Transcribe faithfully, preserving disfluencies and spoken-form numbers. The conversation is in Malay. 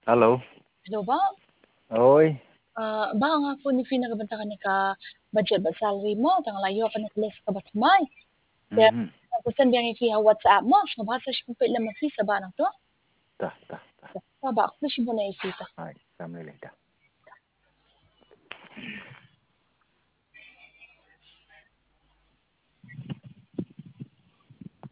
Halo. Hello ba? Oy. Ah, ba nga po ni pinagabanta ka ni ka budget ba salary mo tang layo ka ni less ka batmay. Kaya Mhm. kusan biang iki WhatsApp mo, no basa shi pila masisa ba nang to? Tah, tah, tah. Ba ba, ako shi mo na isita. Hai, sampai leda.